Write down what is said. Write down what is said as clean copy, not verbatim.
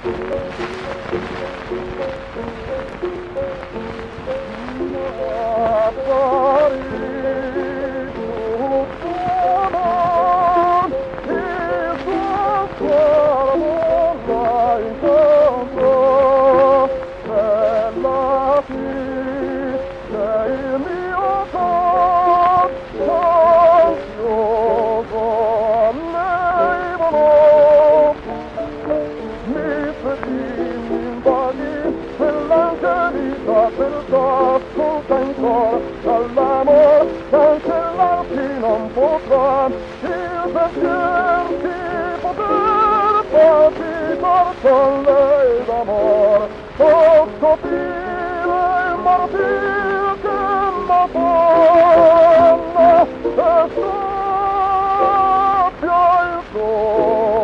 Dall'amor cancellarti non potrà il pensier di poter palpitar con lei d'amor o scoprire il martir che m'affanna e sappia il tuo